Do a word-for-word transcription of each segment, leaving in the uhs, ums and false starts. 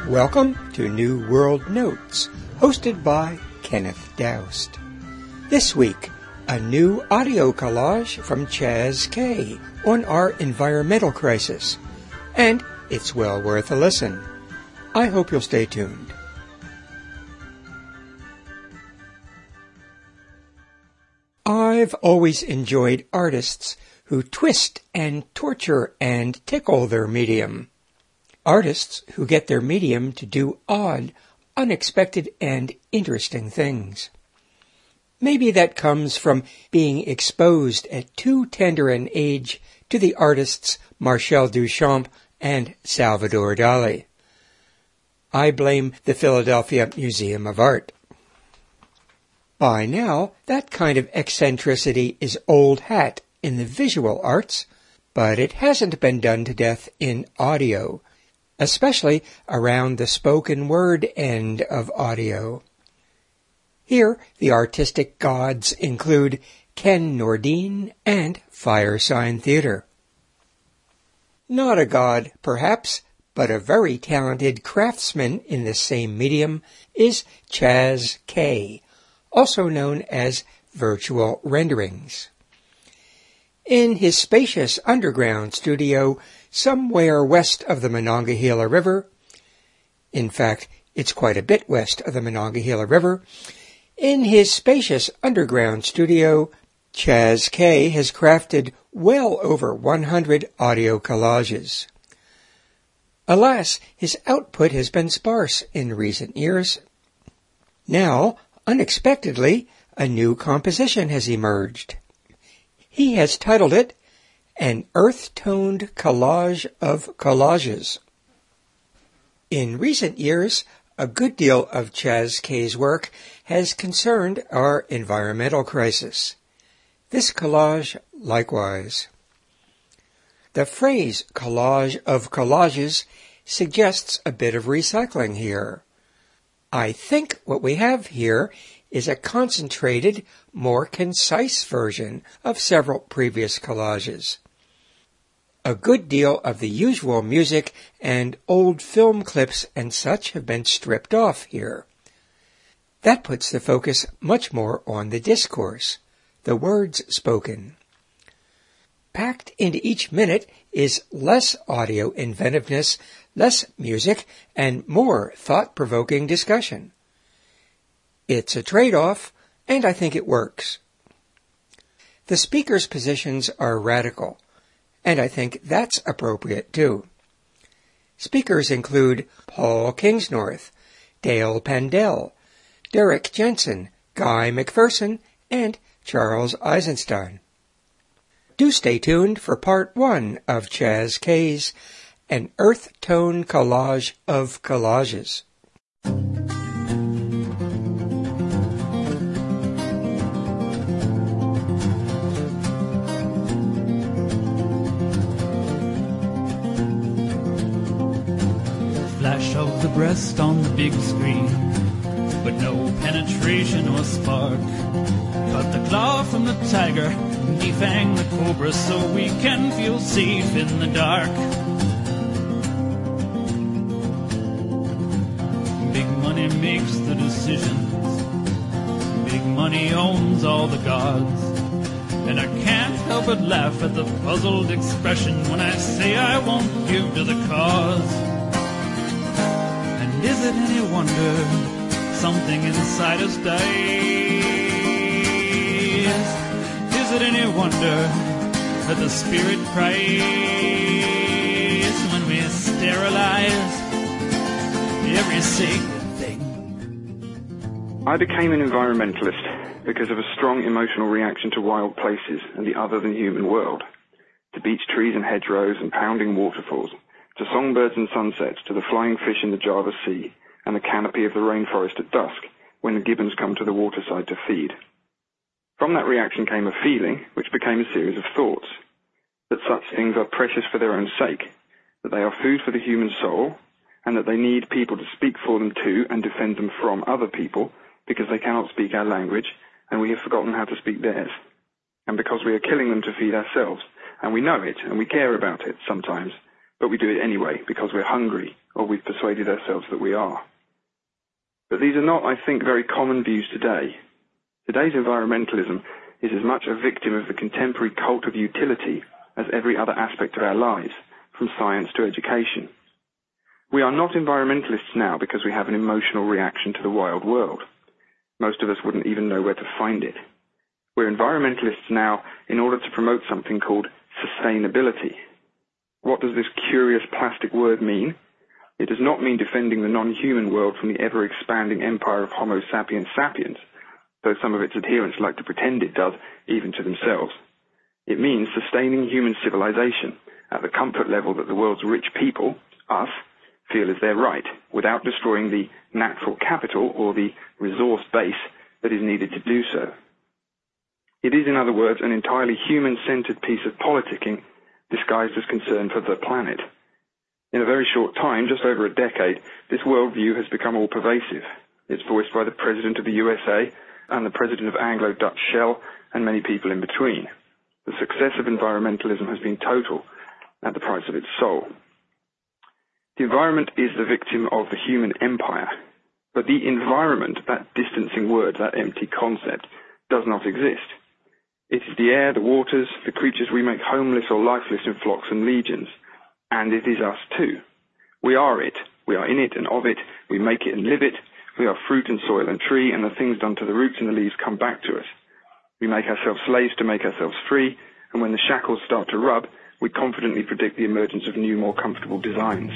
Welcome to New World Notes, hosted by Kenneth Doust. This week, a new audio collage from Chaz K on our environmental crisis, and it's well worth a listen. I hope you'll stay tuned. I've always enjoyed artists who twist and torture and tickle their medium. Artists who get their medium to do odd, unexpected, and interesting things. Maybe that comes from being exposed at too tender an age to the artists Marcel Duchamp and Salvador Dali. I blame the Philadelphia Museum of Art. By now, that kind of eccentricity is old hat in the visual arts, but it hasn't been done to death in audio, especially around the spoken word end of audio. Here, the artistic gods include Ken Nordine and Firesign Theatre. Not a god, perhaps, but a very talented craftsman in the same medium is Chaz K, also known as Virtual Renderings. In his spacious underground studio somewhere west of the Monongahela River, in fact, it's quite a bit west of the Monongahela River, in his spacious underground studio, Chaz K has crafted well over one hundred audio collages. Alas, his output has been sparse in recent years. Now, unexpectedly, a new composition has emerged. He has titled it An Earth-Toned Collage of Collages. In recent years, a good deal of Chaz K's work has concerned our environmental crisis. This collage likewise. The phrase collage of collages suggests a bit of recycling here. I think what we have here is a concentrated, more concise version of several previous collages. A good deal of the usual music and old film clips and such have been stripped off here. That puts the focus much more on the discourse, the words spoken. Packed into each minute is less audio inventiveness, less music, and more thought-provoking discussion. It's a trade-off, and I think it works. The speakers' positions are radical, and I think that's appropriate too. Speakers include Paul Kingsnorth, Dale Pendell, Derek Jensen, Guy McPherson, and Charles Eisenstein. Do stay tuned for part one of Chaz K's An Earth Tone Collage of Collages. Flash of the breast on the big screen, but no penetration or spark. Cut the claw from the tiger, defang the cobra so we can feel safe in the dark. Big money makes the decisions. Big money owns all the gods. And I can't help but laugh at the puzzled expression when I say I won't give to the cause. And is it any wonder something inside us dies? Is it any wonder that the spirit cries when we sterilize every sacred thing? I became an environmentalist because of a strong emotional reaction to wild places and the other-than-human world, to beech trees and hedgerows and pounding waterfalls, to songbirds and sunsets, to the flying fish in the Java Sea and the canopy of the rainforest at dusk when the gibbons come to the waterside to feed. From that reaction came a feeling, which became a series of thoughts, that such things are precious for their own sake, that they are food for the human soul, and that they need people to speak for them to and defend them from other people because they cannot speak our language and we have forgotten how to speak theirs, and because we are killing them to feed ourselves, and we know it and we care about it sometimes, but we do it anyway because we're hungry or we've persuaded ourselves that we are. But these are not, I think, very common views today. Today's environmentalism is as much a victim of the contemporary cult of utility as every other aspect of our lives, from science to education. We are not environmentalists now because we have an emotional reaction to the wild world. Most of us wouldn't even know where to find it. We're environmentalists now in order to promote something called sustainability. What does this curious plastic word mean? It does not mean defending the non-human world from the ever-expanding empire of Homo sapiens sapiens, though some of its adherents like to pretend it does, even to themselves. It means sustaining human civilization at the comfort level that the world's rich people, us, feel is their right, without destroying the natural capital or the resource base that is needed to do so. It is, in other words, an entirely human-centered piece of politicking disguised as concern for the planet. In a very short time, just over a decade, this worldview has become all pervasive. It's voiced by the President of the U S A and the President of Anglo-Dutch Shell and many people in between. The success of environmentalism has been total at the price of its soul. The environment is the victim of the human empire, but the environment, that distancing word, that empty concept, does not exist. It is the air, the waters, the creatures we make homeless or lifeless in flocks and legions, and it is us too. We are it, we are in it and of it, we make it and live it, we are fruit and soil and tree, and the things done to the roots and the leaves come back to us. We make ourselves slaves to make ourselves free, and when the shackles start to rub, we confidently predict the emergence of new, more comfortable designs.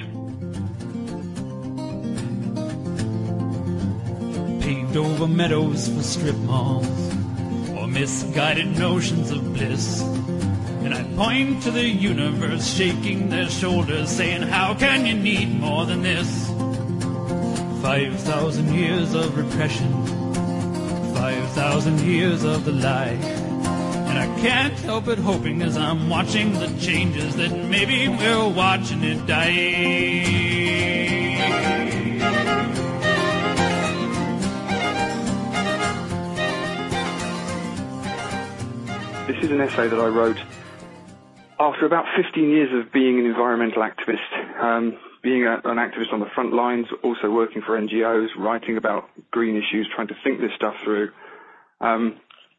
Paved over meadows for strip malls, or misguided notions of bliss. And I point to the universe, shaking their shoulders, saying, how can you need more than this? Five thousand years of repression, five thousand years of the lie. And I can't help but hoping as I'm watching the changes that maybe we're watching it die. This is an essay that I wrote after about fifteen years of being an environmental activist, um, being a, an activist on the front lines, also working for N G Os, writing about green issues, trying to think this stuff through. Um,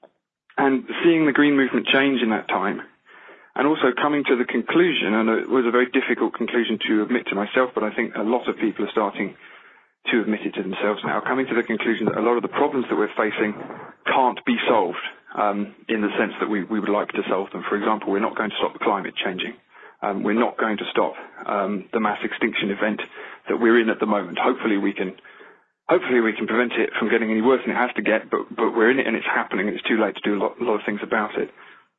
And seeing the green movement change in that time, and also coming to the conclusion, and it was a very difficult conclusion to admit to myself, but I think a lot of people are starting to admit it to themselves now, coming to the conclusion that a lot of the problems that we're facing can't be solved um, in the sense that we, we would like to solve them. For example, we're not going to stop the climate changing. Um, we're not going to stop um, the mass extinction event that we're in at the moment. Hopefully we can Hopefully we can prevent it from getting any worse than it has to get, but, but we're in it and it's happening and it's too late to do a lot, a lot of things about it.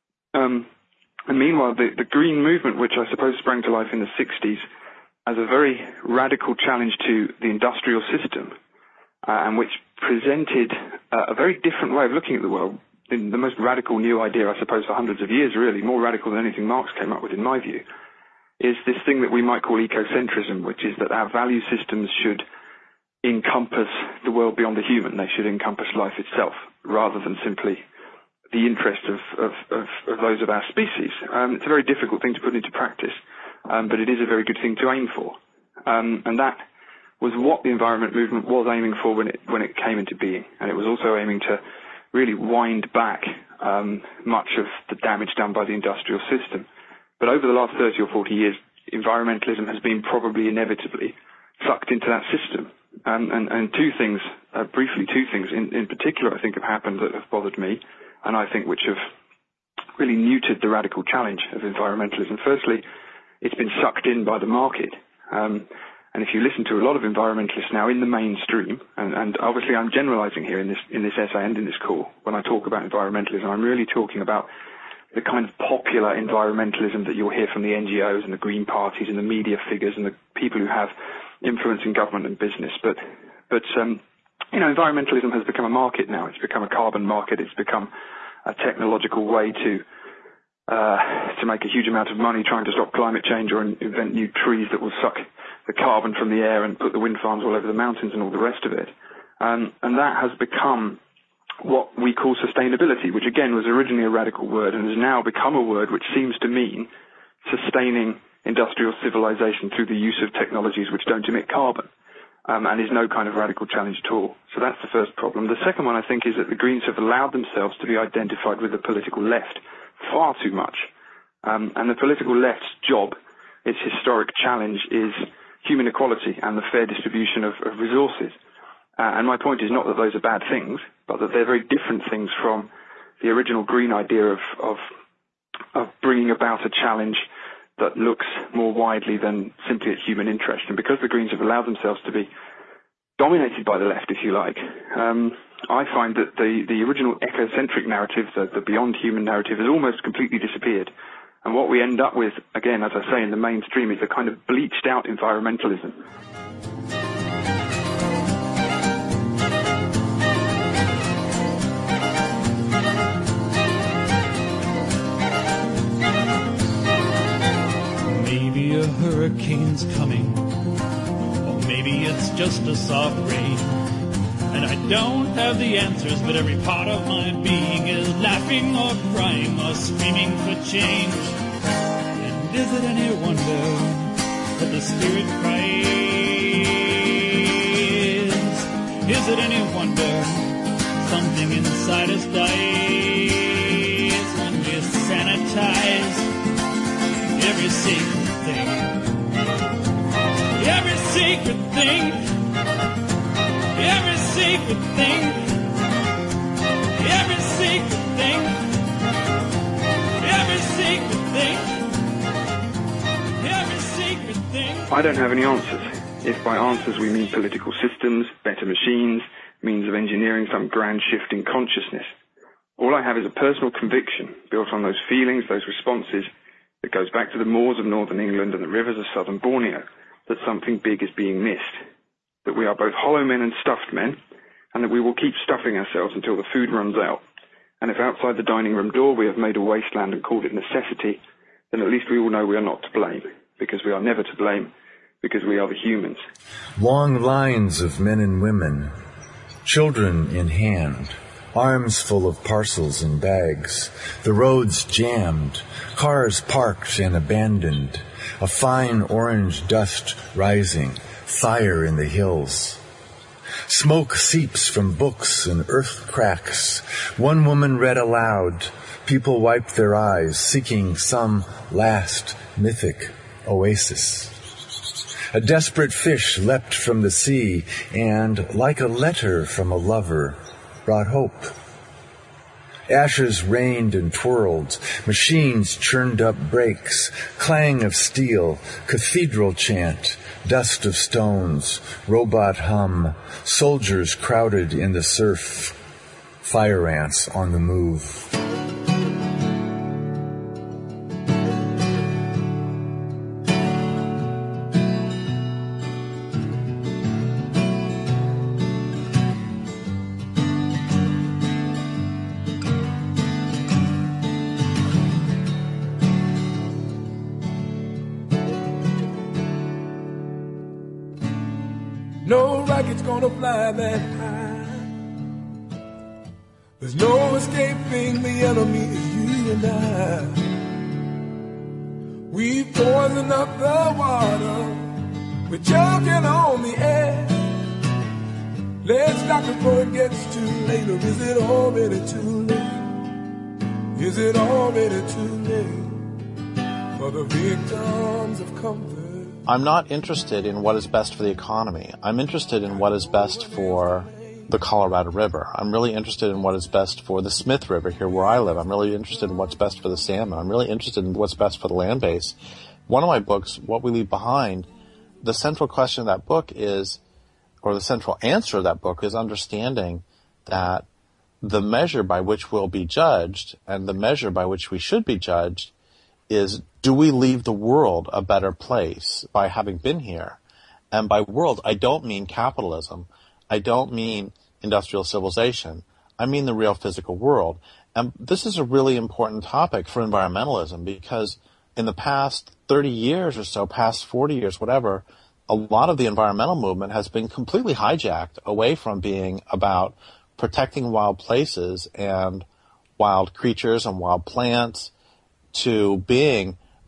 Um, and meanwhile, the, the green movement, which I suppose sprang to life in the sixties as a very radical challenge to the industrial system, uh, and which presented uh, a very different way of looking at the world, in the most radical new idea, I suppose, for hundreds of years, really, more radical than anything Marx came up with, in my view, is this thing that we might call ecocentrism, which is that our value systems should encompass the world beyond the human. They should encompass life itself, rather than simply the interest of, of, of, of those of our species. Um, it's a very difficult thing to put into practice, um, but it is a very good thing to aim for. Um, and that was what the environment movement was aiming for when it, when it came into being. And it was also aiming to really wind back um, much of the damage done by the industrial system. But over the last thirty or forty years, environmentalism has been probably inevitably sucked into that system. Um, and, and two things, uh, briefly two things in, in particular I think have happened that have bothered me, and I think which have really neutered the radical challenge of environmentalism. Firstly, it's been sucked in by the market. Um, and if you listen to a lot of environmentalists now in the mainstream, and, and obviously I'm generalizing here in this, in this essay and in this call, when I talk about environmentalism, I'm really talking about the kind of popular environmentalism that you'll hear from the N G Os and the Green parties and the media figures and the people who have influence in government and business. But, but um, you know, environmentalism has become a market now. It's become a carbon market. It's become a technological way to uh, to make a huge amount of money trying to stop climate change or invent new trees that will suck the carbon from the air and put the wind farms all over the mountains and all the rest of it. Um, and that has become what we call sustainability, which again was originally a radical word and has now become a word which seems to mean sustaining industrial civilization through the use of technologies which don't emit carbon, um, and is no kind of radical challenge at all. So that's the first problem. The second one, I think, is that the Greens have allowed themselves to be identified with the political left far too much. Um, and the political left's job, its historic challenge, is human equality and the fair distribution of, of resources. Uh, and my point is not that those are bad things, but that they're very different things from the original Green idea of, of, of bringing about a challenge that looks more widely than simply at human interest. And because the Greens have allowed themselves to be dominated by the left, if you like, um, I find that the, the original ecocentric narrative, the, the beyond human narrative, has almost completely disappeared. And what we end up with, again, as I say, in the mainstream, is a kind of bleached out environmentalism. Maybe a hurricane's coming, or maybe it's just a soft rain. And I don't have the answers, but every part of my being is laughing or crying or screaming for change. And is it any wonder that the spirit cries? Is it any wonder something inside us dies when we sanitize every secret thing? Every secret thing. Every secret thing, every secret thing, every secret thing, every secret thing. I don't have any answers. If by answers we mean political systems, better machines, means of engineering some grand shift in consciousness. All I have is a personal conviction built on those feelings, those responses, that goes back to the moors of northern England and the rivers of southern Borneo, that something big is being missed. That we are both hollow men and stuffed men, and that we will keep stuffing ourselves until the food runs out. And if outside the dining room door we have made a wasteland and called it necessity, then at least we all know we are not to blame, because we are never to blame, because we are the humans. Long lines of men and women, children in hand, arms full of parcels and bags, the roads jammed, cars parked and abandoned, a fine orange dust rising, fire in the hills. Smoke seeps from books and earth cracks. One woman read aloud. People wiped their eyes, seeking some last mythic oasis. A desperate fish leapt from the sea and, like a letter from a lover, brought hope. Ashes rained and twirled, machines churned up brakes, clang of steel, cathedral chant, dust of stones, robot hum, soldiers crowded in the surf, fire ants on the move. No rocket's gonna fly that high. There's no escaping the enemy, it's you and I. We've poisoned up the water, we're choking on the air. Let's stop before it gets too late, or is it already too late? Is it already too late for the victims of comfort? I'm not interested in what is best for the economy. I'm interested in what is best for the Colorado River. I'm really interested in what is best for the Smith River here where I live. I'm really interested in what's best for the salmon. I'm really interested in what's best for the land base. One of my books, What We Leave Behind, the central question of that book is, or the central answer of that book is understanding that the measure by which we'll be judged and the measure by which we should be judged is, do we leave the world a better place by having been here? And by world, I don't mean capitalism. I don't mean industrial civilization. I mean the real physical world. And this is a really important topic for environmentalism because in the past thirty years or so, past forty years, whatever, a lot of the environmental movement has been completely hijacked away from being about protecting wild places and wild creatures and wild plants to being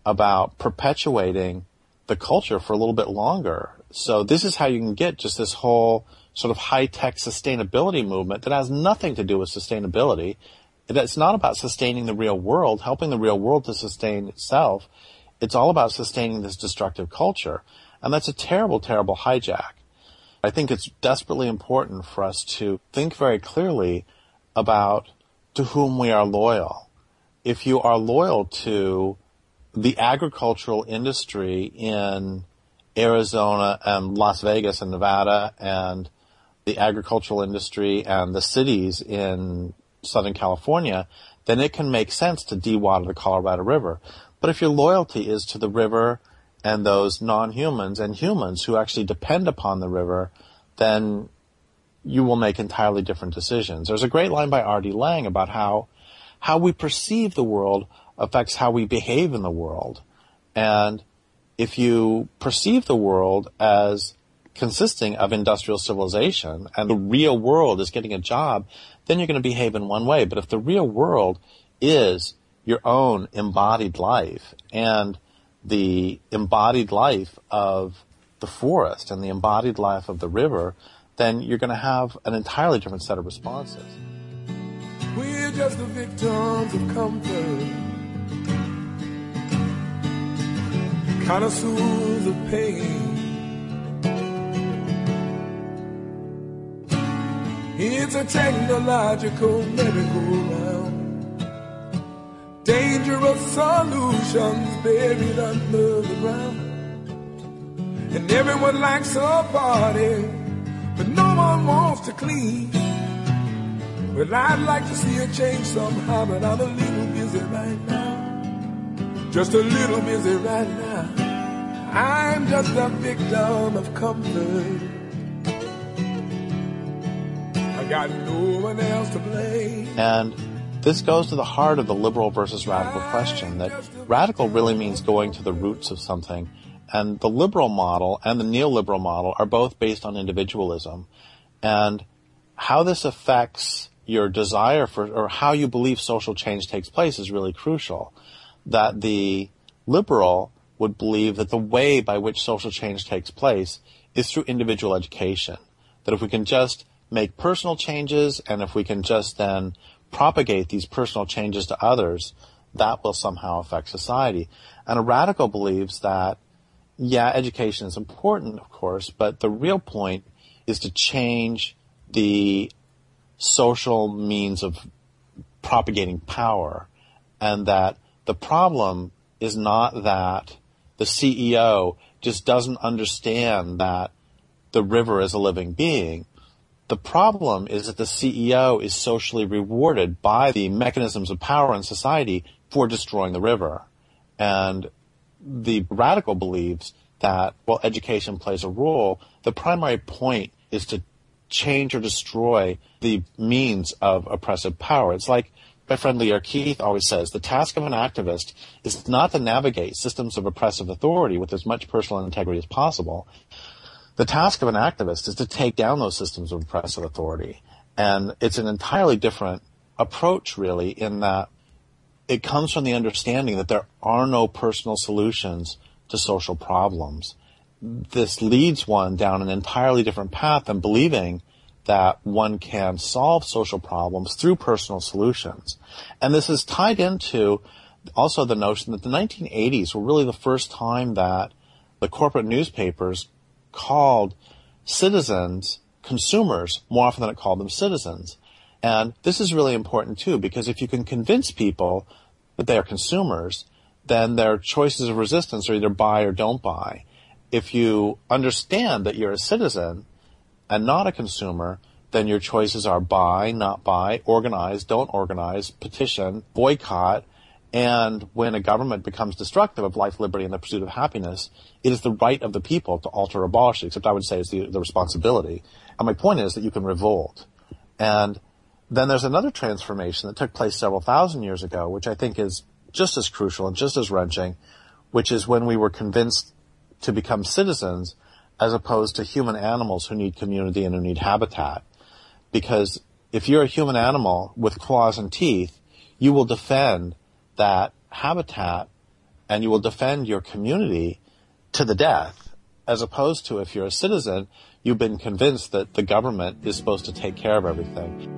about perpetuating the culture for a little bit longer. So this is how you can get just this whole sort of high-tech sustainability movement that has nothing to do with sustainability. It's not about sustaining the real world, helping the real world to sustain itself. It's all about sustaining this destructive culture. And that's a terrible, terrible hijack. I think it's desperately important for us to think very clearly about to whom we are loyal. If you are loyal to the agricultural industry in Arizona and Las Vegas and Nevada, and the agricultural industry and the cities in Southern California, then it can make sense to dewater the Colorado River. But if your loyalty is to the river and those non-humans and humans who actually depend upon the river, then you will make entirely different decisions. There's a great line by R D Laing about how how we perceive the world affects how we behave in the world. And if you perceive the world as consisting of industrial civilization and the real world is getting a job, then you're going to behave in one way. But if the real world is your own embodied life and the embodied life of the forest and the embodied life of the river, then you're going to have an entirely different set of responses. We're just the victims of comfort, connoisseurs of pain. It's a technological merry-go-round, dangerous solutions buried under the ground. And everyone likes a party, but no one wants to clean. Well, I'd like to see a change somehow, but I'm a little busy right now. Just a little busy right now. I'm just a victim of comfort. I got no one else to blame. And this goes to the heart of the liberal versus radical question, that radical really means going to the roots of something. And the liberal model and the neoliberal model are both based on individualism. And how this affects your desire for, or how you believe social change takes place is really crucial. That the liberal would believe that the way by which social change takes place is through individual education. That if we can just make personal changes and if we can just then propagate these personal changes to others, that will somehow affect society. And a radical believes that, yeah, education is important, of course, but the real point is to change the social means of propagating power, and that the problem is not that the C E O just doesn't understand that the river is a living being. The problem is that the C E O is socially rewarded by the mechanisms of power in society for destroying the river. And the radical believes that, while education plays a role, the primary point is to change or destroy the means of oppressive power. It's like my friend Lierre Keith always says, the task of an activist is not to navigate systems of oppressive authority with as much personal integrity as possible. The task of an activist is to take down those systems of oppressive authority. And it's an entirely different approach, really, in that it comes from the understanding that there are no personal solutions to social problems. This leads one down an entirely different path than believing that one can solve social problems through personal solutions. And this is tied into also the notion that the nineteen eighties were really the first time that the corporate newspapers called citizens consumers more often than it called them citizens. And this is really important too, because if you can convince people that they are consumers, then their choices of resistance are either buy or don't buy. If you understand that you're a citizen and not a consumer, then your choices are buy, not buy, organize, don't organize, petition, boycott. And when a government becomes destructive of life, liberty, and the pursuit of happiness, it is the right of the people to alter or abolish it, except I would say it's the, the responsibility. And my point is that you can revolt. And then there's another transformation that took place several thousand years ago, which I think is just as crucial and just as wrenching, which is when we were convinced to become citizens as opposed to human animals who need community and who need habitat. Because if you're a human animal with claws and teeth, you will defend that habitat and you will defend your community to the death, as opposed to if you're a citizen, you've been convinced that the government is supposed to take care of everything.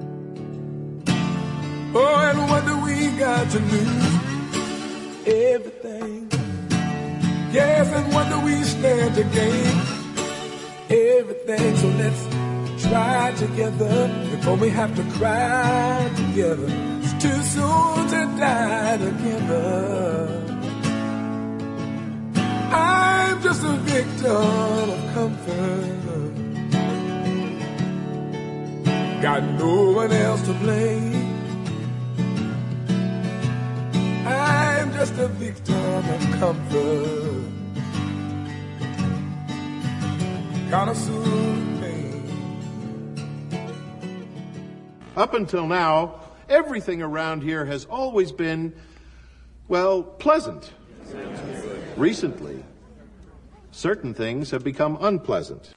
Oh, and what do we got to lose? Everything. Yes, and what do we stand to gain? Everything. So let's try together before we have to cry together. It's too soon to die together. I'm just a victim of comfort. Got no one else to blame. I'm just a victim of comfort. Gotta soothe pain. Up until now, everything around here has always been, well, pleasant. Recently, certain things have become unpleasant.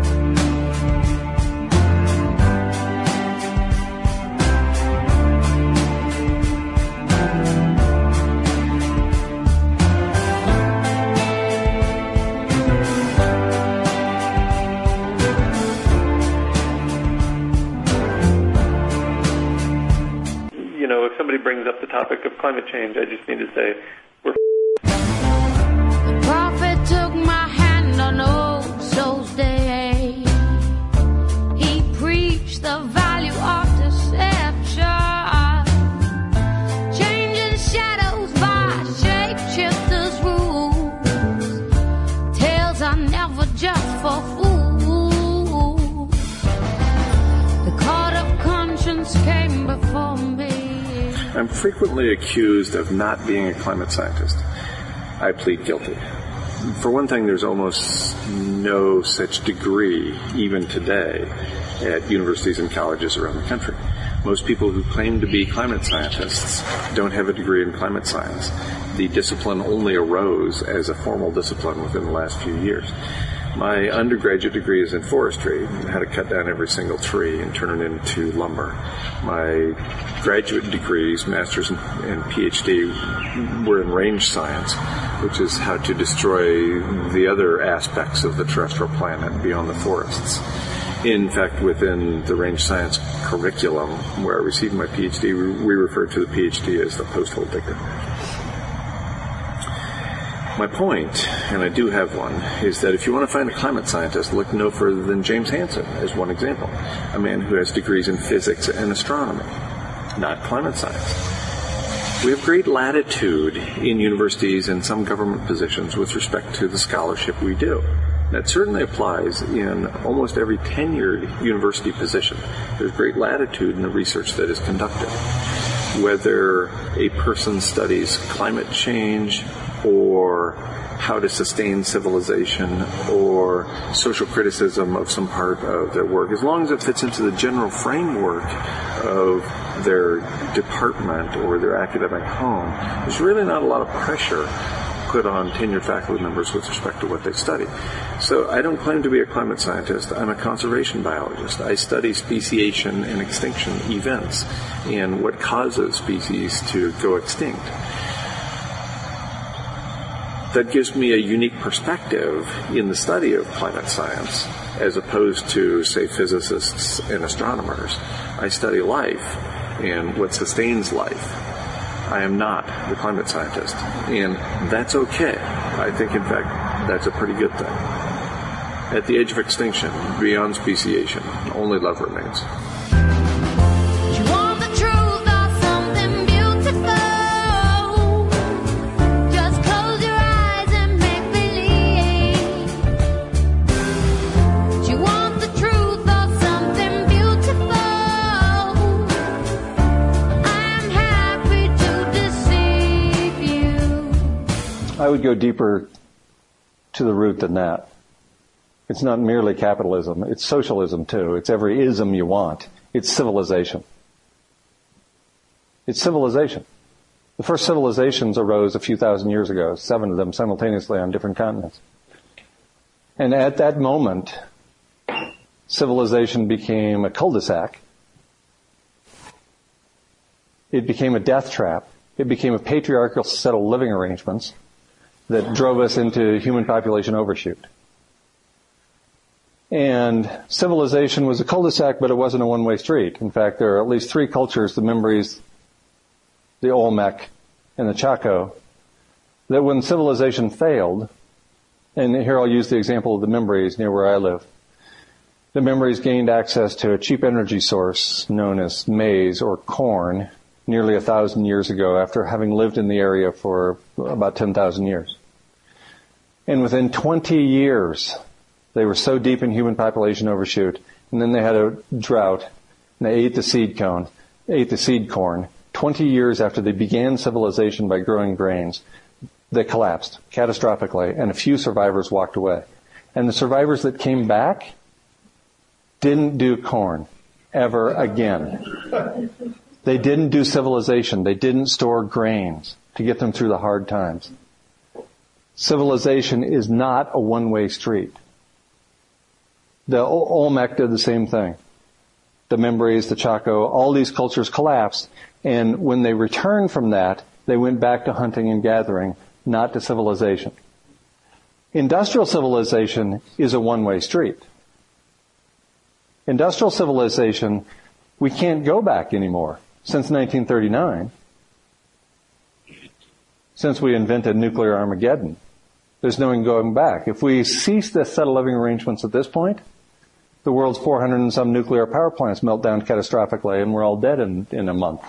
You know, if somebody brings up the topic of climate change, I just need to say, we're The prophet took my hand on Old Souls Day. He preached the value of deception, changing shadows by shapeshifters' rules. Tales are never just for fools. The court of conscience came before me. I'm frequently accused of not being a climate scientist. I plead guilty. For one thing, there's almost no such degree, even today, at universities and colleges around the country. Most people who claim to be climate scientists don't have a degree in climate science. The discipline only arose as a formal discipline within the last few years. My undergraduate degree is in forestry, how to cut down every single tree and turn it into lumber. My graduate degrees, master's and PhD, were in range science, which is how to destroy the other aspects of the terrestrial planet beyond the forests. In fact, within the range science curriculum where I received my PhD, we refer to the PhD as the post-hole digger. My point, and I do have one, is that if you want to find a climate scientist, look no further than James Hansen as one example, a man who has degrees in physics and astronomy, not climate science. We have great latitude in universities and some government positions with respect to the scholarship we do. That certainly applies in almost every tenured university position. There's great latitude in the research that is conducted. Whether a person studies climate change or how to sustain civilization or social criticism of some part of their work, as long as it fits into the general framework of their department or their academic home, there's really not a lot of pressure put on tenured faculty members with respect to what they study. So I don't claim to be a climate scientist. I'm a conservation biologist. I study speciation and extinction events and what causes species to go extinct. That gives me a unique perspective in the study of climate science as opposed to, say, physicists and astronomers. I study life and what sustains life. I am not the climate scientist, and that's okay. I think, in fact, that's a pretty good thing. At the edge of extinction, beyond speciation, only love remains. You want the truth or something beautiful? Just close your eyes and make believe. You want the truth or something beautiful? I'm happy to deceive you. I would go deeper to the root than that. It's not merely capitalism. It's socialism, too. It's every ism you want. It's civilization. It's civilization. The first civilizations arose a few thousand years ago, seven of them simultaneously on different continents. And at that moment, civilization became a cul-de-sac. It became a death trap. It became a patriarchal set of living arrangements that drove us into human population overshoot. And civilization was a cul-de-sac, but it wasn't a one-way street. In fact, there are at least three cultures, the Mimbres, the Olmec, and the Chaco, that when civilization failed, and here I'll use the example of the Mimbres near where I live. The Mimbres gained access to a cheap energy source known as maize or corn nearly a thousand years ago after having lived in the area for about ten thousand years. And within twenty years, they were so deep in human population overshoot, and then they had a drought, and they ate the seed cone, ate the seed corn. twenty years after they began civilization by growing grains, they collapsed catastrophically, and a few survivors walked away. And the survivors that came back didn't do corn ever again. They didn't do civilization. They didn't store grains to get them through the hard times. Civilization is not a one-way street. The Olmec did the same thing. The Mimbres, the Chaco, all these cultures collapsed, and when they returned from that, they went back to hunting and gathering, not to civilization. Industrial civilization is a one-way street. Industrial civilization, we can't go back anymore since nineteen thirty-nine, since we invented nuclear Armageddon. There's no going back. If we cease the set of living arrangements at this point, the world's four hundred and some nuclear power plants melt down catastrophically, and we're all dead in, in a month.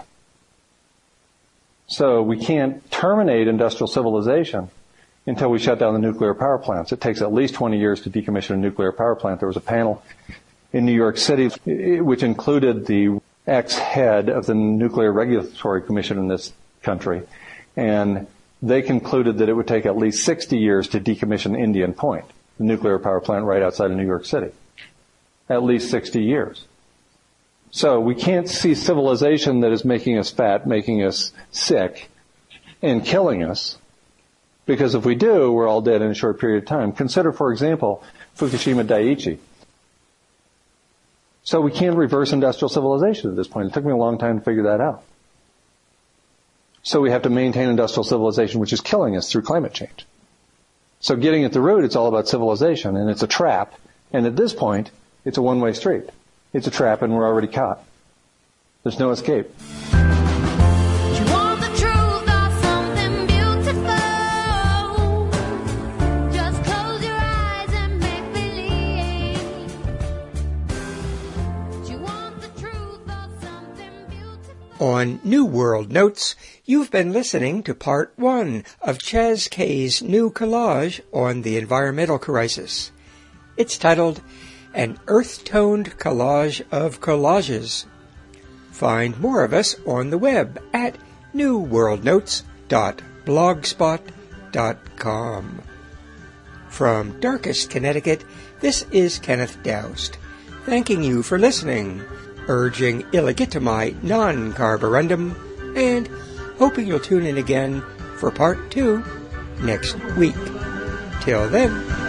So we can't terminate industrial civilization until we shut down the nuclear power plants. It takes at least twenty years to decommission a nuclear power plant. There was a panel in New York City which included the ex-head of the Nuclear Regulatory Commission in this country, and they concluded that it would take at least sixty years to decommission Indian Point, the nuclear power plant right outside of New York City. At least sixty years. So we can't see civilization that is making us fat, making us sick, and killing us, because if we do, we're all dead in a short period of time. Consider, for example, Fukushima Daiichi. So we can't reverse industrial civilization at this point. It took me a long time to figure that out. So we have to maintain industrial civilization, which is killing us through climate change. So getting at the root, it's all about civilization, and it's a trap. And at this point, it's a one-way street. It's a trap, and we're already caught. There's no escape. On New World Notes, you've been listening to part one of Chas K's new collage on the environmental crisis. It's titled An Earth-Toned Collage of Collages. Find more of us on the web at new world notes dot blogspot dot com. From Darkest, Connecticut, this is Kenneth Doust, thanking you for listening, urging illegitimate non-carborundum, and hoping you'll tune in again for part two next week. Till then,